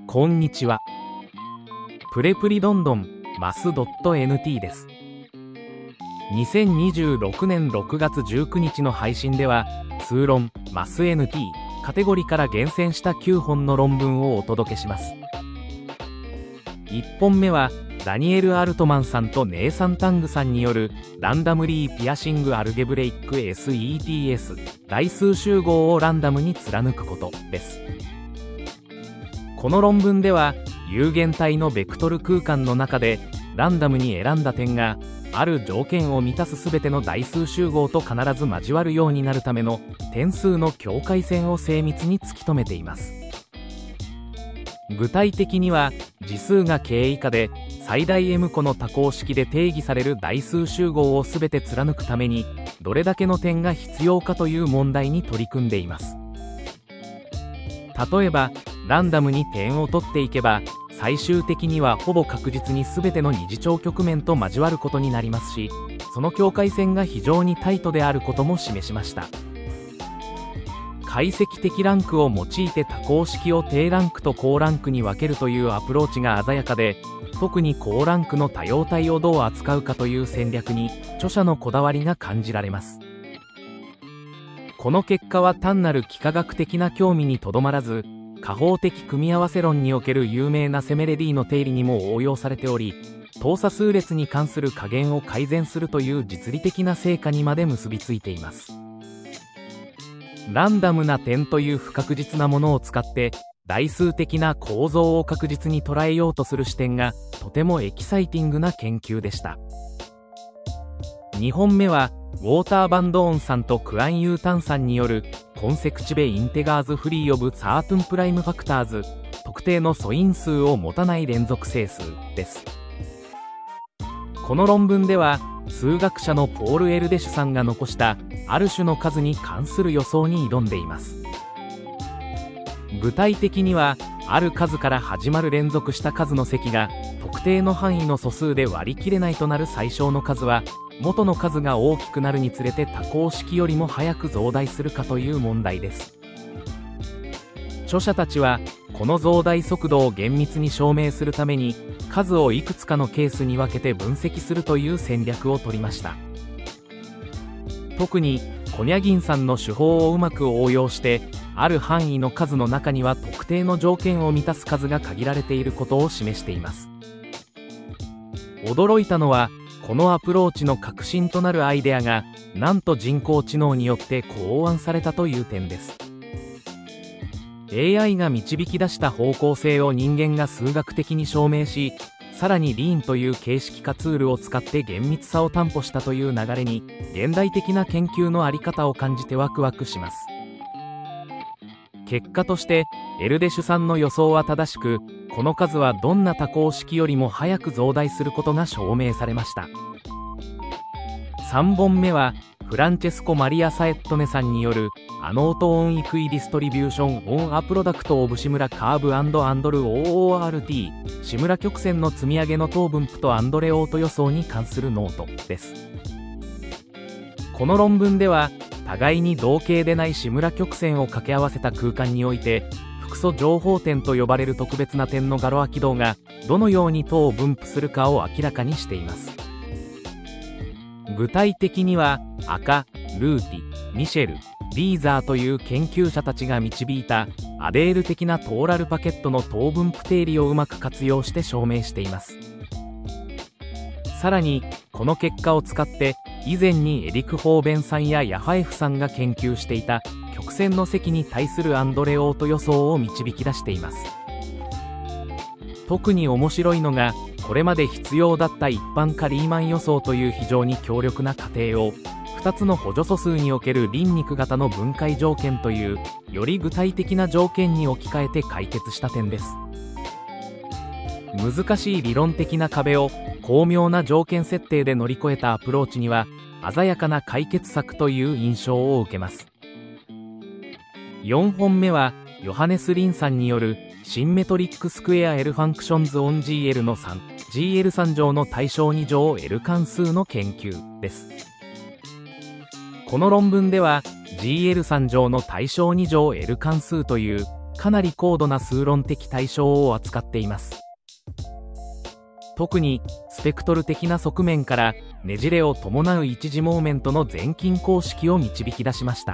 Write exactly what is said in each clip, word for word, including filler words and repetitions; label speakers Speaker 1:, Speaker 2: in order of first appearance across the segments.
Speaker 1: こんにちは。プレプリどんどんマス .nt です。にせんにじゅうろくねんろくがつじゅうくにちの配信では、数論マス エヌティー カテゴリから厳選したきゅうほんの論文をお届けします。いっぽんめはダニエル・アルトマンさんとネイサン・タングさんによるランダムリー・ピアシング・アルゲブレイック セット 代数集合をランダムに貫くことです。この論文では有限体のベクトル空間の中でランダムに選んだ点がある条件を満たすすべての代数集合と必ず交わるようになるための点数の境界線を精密に突き止めています。具体的には次数が K 以下で最大 M 個の多項式で定義される代数集合をすべて貫くためにどれだけの点が必要かという問題に取り組んでいます。例えばランダムに点を取っていけば最終的にはほぼ確実に全ての二次調局面と交わることになりますし、その境界線が非常にタイトであることも示しました。解析的ランクを用いて多項式を低ランクと高ランクに分けるというアプローチが鮮やかで、特に高ランクの多様体をどう扱うかという戦略に著者のこだわりが感じられます。この結果は単なる幾何学的な興味にとどまらず、加法的組み合わせ論における有名なセメレディの定理にも応用されており、等差数列に関する加減を改善するという実利的な成果にまで結びついています。ランダムな点という不確実なものを使って代数的な構造を確実に捉えようとする視点がとてもエキサイティングな研究でした。にほんめはウォーターバンドーンさんとクアン・ユータンさんによるコンセクチベインテガーズフリーオブサートゥンプライムファクターズ、特定の素因数を持たない連続整数です。この論文では数学者のポール・エルデシュさんが残したある種の数に関する予想に挑んでいます。具体的にはある数から始まる連続した数の積が特定の範囲の素数で割り切れないとなる最小の数は元の数が大きくなるにつれて多項式よりも早く増大するかという問題です。著者たちはこの増大速度を厳密に証明するために数をいくつかのケースに分けて分析するという戦略を取りました。特にコニャギンさんの手法をうまく応用してある範囲の数の中には特定の条件を満たす数が限られていることを示しています。驚いたのはこのアプローチの核心となるアイデアがなんと人工知能によって考案されたという点です。 エーアイ が導き出した方向性を人間が数学的に証明し、さらにリーンという形式化ツールを使って厳密さを担保したという流れに現代的な研究の在り方を感じてワクワクします。結果としてエルデシュさんの予想は正しく、この数はどんな多項式よりも早く増大することが証明されました。さんぼんめはフランチェスコ・マリア・サエットネさんによるアノートオン・イクイ・ディストリビューション・オン・ア・プロダクト・オブ・シムラ・カーブ・アンド・アンドル・オーオーアールティー シムラ曲線の積み上げの等分布とアンドレオート予想に関するノートです。この論文では互いに同型でないシムラ曲線を掛け合わせた空間において複素情報点と呼ばれる特別な点のガロア軌道がどのように等を分布するかを明らかにしています。具体的にはアカ、ルーティ、ミシェル、リーザーという研究者たちが導いたアデール的なトーラルパケットの等分布定理をうまく活用して証明しています。さらにこの結果を使って以前にエリク・ホーベンさんやヤハエフさんが研究していた曲線の積に対するアンドレオート予想を導き出しています。特に面白いのがこれまで必要だった一般化リーマン予想という非常に強力な仮定をふたつの補助素数における輪肉型の分解条件というより具体的な条件に置き換えて解決した点です。難しい理論的な壁を巧妙な条件設定で乗り越えたアプローチには鮮やかな解決策という印象を受けます。よんほんめはヨハネス・リンさんによるシンメトリックスクエア L ファンクションズオン ジーエル の さん、ジーエルさん 乗の対象に乗 L 関数の研究です。この論文では ジーエルさん 乗の対象に乗 L 関数というかなり高度な数論的対象を扱っています。特にスペクトル的な側面からねじれを伴う一次モーメントの前近公式を導き出しました。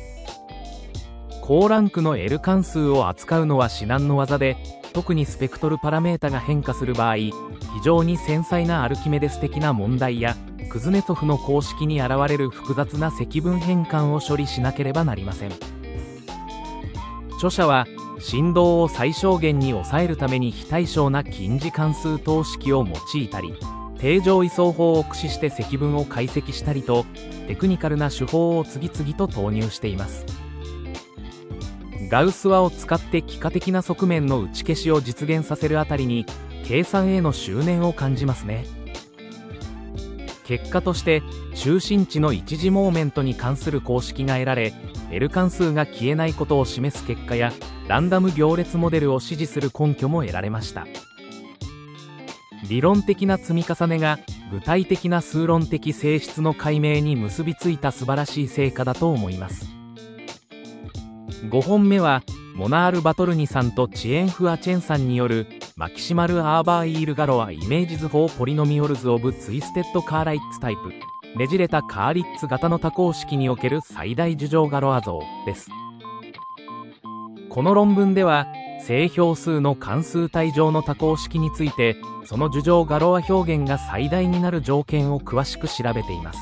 Speaker 1: 高ランクの L 関数を扱うのは至難の業で、特にスペクトルパラメータが変化する場合、非常に繊細なアルキメデス的な問題やクズネツォフの公式に現れる複雑な積分変換を処理しなければなりません。著者は振動を最小限に抑えるために非対称な近似関数等式を用いたり、定常位相法を駆使して積分を解析したりと、テクニカルな手法を次々と投入しています。ガウス輪を使って幾何的な側面の打ち消しを実現させるあたりに計算への執念を感じますね。結果として中心地の一次モーメントに関する公式が得られ、 L 関数が消えないことを示す結果やランダム行列モデルを支持する根拠も得られました。理論的な積み重ねが具体的な数論的性質の解明に結びついた素晴らしい成果だと思います。ごほんめはモナール・バトルニさんとチエンフ・アチェンさんによるマキシマル・アーバーイール・ガロア・イメージズ・フォー・ポリノミオルズ・オブ・ツイステッド・カーライッツ・タイプ、ねじれたカーリッツ型の多項式における最大樹状ガロア像です。この論文では正標数の関数体上の多項式について、その樹状ガロア表現が最大になる条件を詳しく調べています。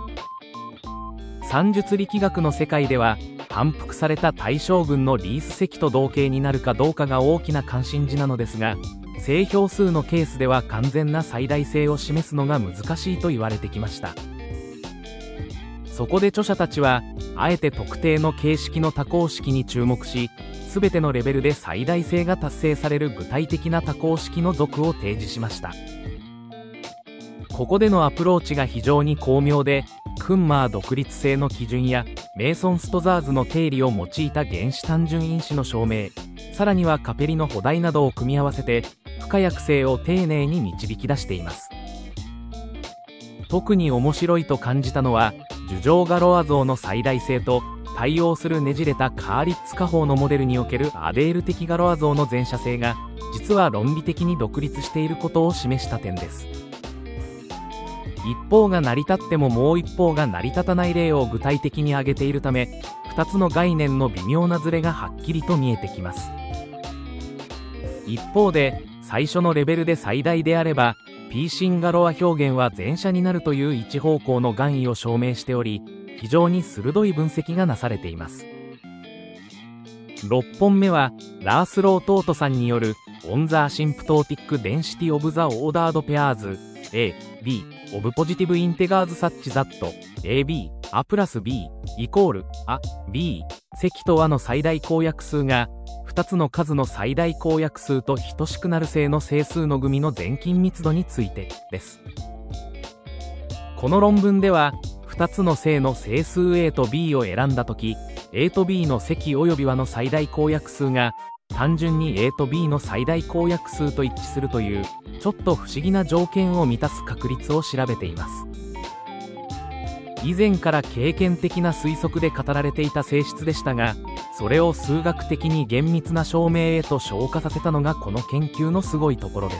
Speaker 1: 算術力学の世界では反復された対象群のリース積と同型になるかどうかが大きな関心事なのですが、正標数のケースでは完全な最大性を示すのが難しいと言われてきました。そこで著者たちはあえて特定の形式の多項式に注目し、全てのレベルで最大性が達成される具体的な多項式の属を提示しました。ここでのアプローチが非常に巧妙で、クンマー独立性の基準やメイソン・ストザーズの定理を用いた原子単純因子の証明、さらにはカペリの補題などを組み合わせて不可逆性を丁寧に導き出しています。特に面白いと感じたのは樹状ガロア像の最大性と対応するねじれたカーリッツ加法のモデルにおけるアデール的ガロア像の全写性が実は論理的に独立していることを示した点です。一方が成り立ってももう一方が成り立たない例を具体的に挙げているため、ふたつの概念の微妙なズレがはっきりと見えてきます。一方で最初のレベルで最大であれば P 進ガロア表現は全写になるという一方向の含意を証明しており、非常に鋭い分析がなされています。ろっぽんめはラースロー・トートさんによる On the Asymptotic Density of the Ordered Pairs A、B of Positive Integers such that A、B、A プラス B イコール A、B 積と和の最大公約数がふたつの数の最大公約数と等しくなる正の整数の組の全近密度についてです。この論文ではふたつの正の整数 A と B を選んだとき、 A と B の積及び和の最大公約数が単純に A と B の最大公約数と一致するというちょっと不思議な条件を満たす確率を調べています。以前から経験的な推測で語られていた性質でしたが、それを数学的に厳密な証明へと昇華させたのがこの研究のすごいところです。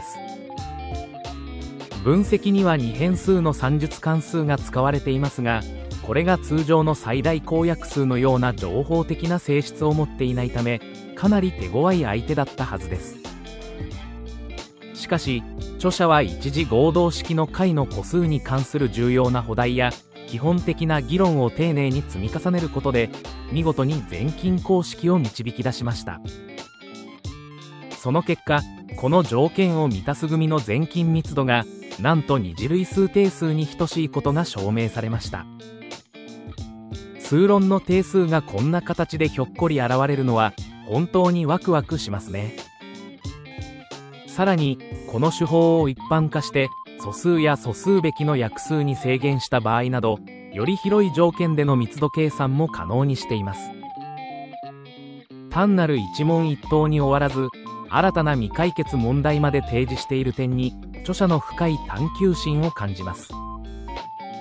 Speaker 1: 分析には二変数の算術関数が使われていますが、これが通常の最大公約数のような情報的な性質を持っていないため、かなり手強い相手だったはずです。しかし著者は一次合同式の解の個数に関する重要な補題や基本的な議論を丁寧に積み重ねることで見事に全近公式を導き出しました。その結果、この条件を満たす組の全近密度がなんと二次類数定数に等しいことが証明されました。数論の定数がこんな形でひょっこり現れるのは本当にワクワクしますね。さらにこの手法を一般化して素数や素数べきの約数に制限した場合など、より広い条件での密度計算も可能にしています。単なる一問一答に終わらず、新たな未解決問題まで提示している点に著者の深い探求心を感じます。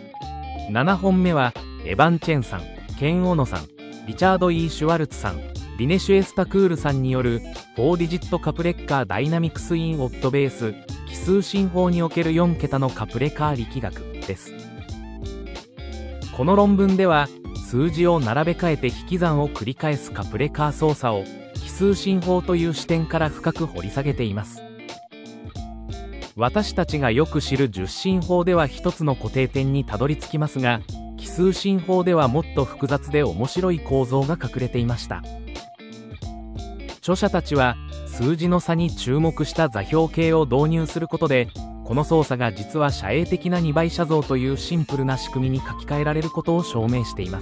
Speaker 1: ななほんめはエヴァン・チェンさん、ケン・オノさん、リチャード・イー・シュワルツさん、 ディネシュエスタクールさんによるフォーディジットカプレッカーダイナミクスインオッドベース奇数進法におけるよん桁のカプレカー力学です。この論文では数字を並べ替えて引き算を繰り返すカプレカー操作を奇数進法という視点から深く掘り下げています。私たちがよく知る十進法では一つの固定点にたどり着きますが、奇数進法ではもっと複雑で面白い構造が隠れていました。著者たちは数字の差に注目した座標系を導入することで、この操作が実は斜影的なにばい写像というシンプルな仕組みに書き換えられることを証明しています。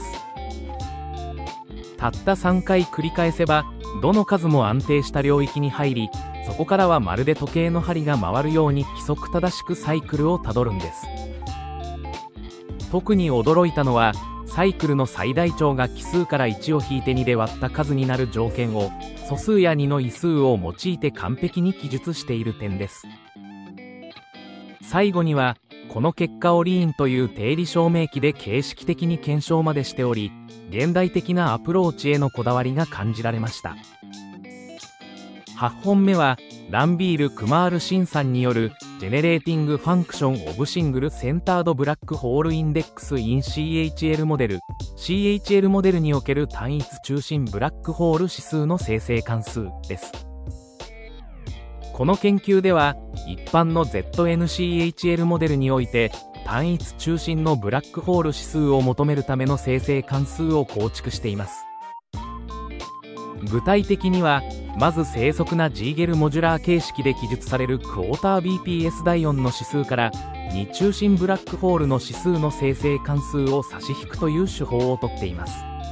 Speaker 1: たったさんかい繰り返せばどの数も安定した領域に入り、そこからはまるで時計の針が回るように規則正しくサイクルをたどるんです。特に驚いたのは、サイクルの最大値が奇数からいちを引いてにで割った数になる条件を素数やにの異数を用いて完璧に記述している点です。最後にはこの結果をリーンという定理証明器で形式的に検証までしており、現代的なアプローチへのこだわりが感じられました。はちほんめはランビール・クマール・シンさんによるジェネレーティング・ファンクション・オブ・シングル・センタード・ブラックホール・インデックス・イン シーエイチエル モデル シーエイチエル モデルにおける単一中心ブラックホール指数の生成関数です。この研究では一般の ゼットエヌシーエイチエル モデルにおいて単一中心のブラックホール指数を求めるための生成関数を構築しています。具体的には、まず正則なジーゲルモジュラー形式で記述されるクォーター ビーピーエス 第よんの指数からに中心ブラックホールの指数の生成関数を差し引くという手法をとっています。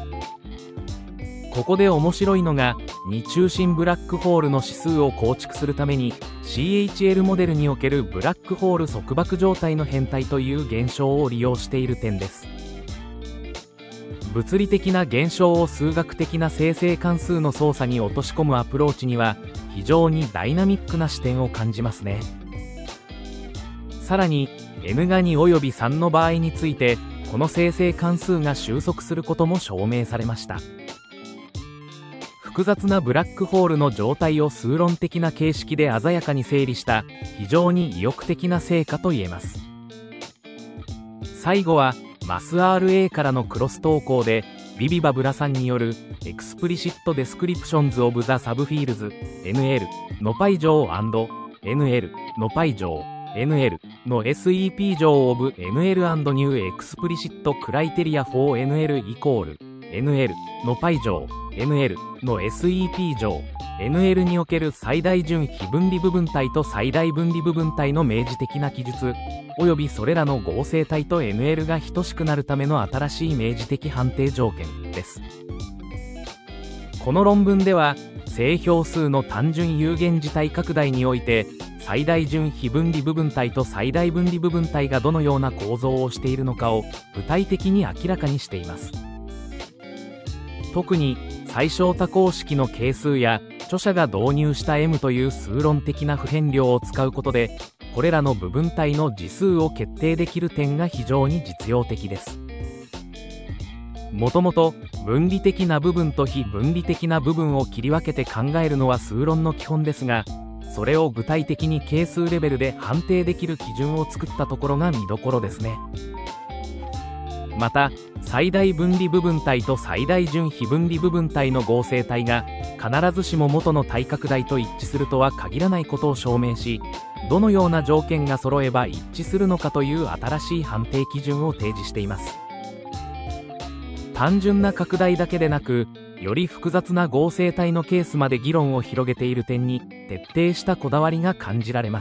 Speaker 1: ここで面白いのが、に中心ブラックホールの指数を構築するために シーエイチエル モデルにおけるブラックホール束縛状態の変態という現象を利用している点です。物理的な現象を数学的な生成関数の操作に落とし込むアプローチには非常にダイナミックな視点を感じますね。さらに N がにおよびさんの場合についてこの生成関数が収束することも証明されました。複雑なブラックホールの状態を数論的な形式で鮮やかに整理した非常に意欲的な成果と言えます。最後はマス アールエー からのクロス投稿でビビバブラさんによる Explicit Descriptions of the Subfields エヌエル の π 乗 &エヌエル の π 乗 エヌエル の エスイーピー 乗 of エヌエル & New Explicit Criteria for エヌエル イコール エヌエル の π 乗 エヌエル の エスイーピー 乗 エヌエル における最大順非分離部分体と最大分離部分体の明示的な記述およびそれらの合成体と エヌエル が等しくなるための新しい明示的判定条件です。この論文では正標数の単純有限自体拡大において最大順非分離部分体と最大分離部分体がどのような構造をしているのかを具体的に明らかにしています。特に最小多項式の係数や著者が導入した M という数論的な不変量を使うことでこれらの部分体の次数を決定できる点が非常に実用的です。もともと分離的な部分と非分離的な部分を切り分けて考えるのは数論の基本ですが、それを具体的に係数レベルで判定できる基準を作ったところが見どころですね。また最大分離部分体と最大順非分離部分体の合成体が必ずしも元の体拡大と一致するとは限らないことを証明し、どのような条件が揃えば一致するのかという新しい判定基準を提示しています。単純な拡大だけでなく、より複雑な合成体のケースまで議論を広げている点に徹底したこだわりが感じられます。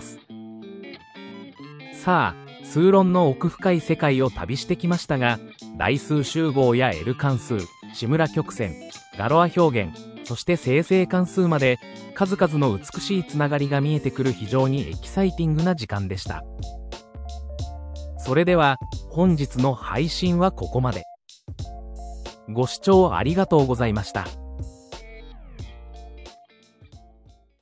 Speaker 1: さあ、数論の奥深い世界を旅してきましたが、代数集合や L 関数、志村曲線、ガロア表現、そして生成関数まで数々の美しいつながりが見えてくる非常にエキサイティングな時間でした。それでは本日の配信はここまで。ご視聴ありがとうございました。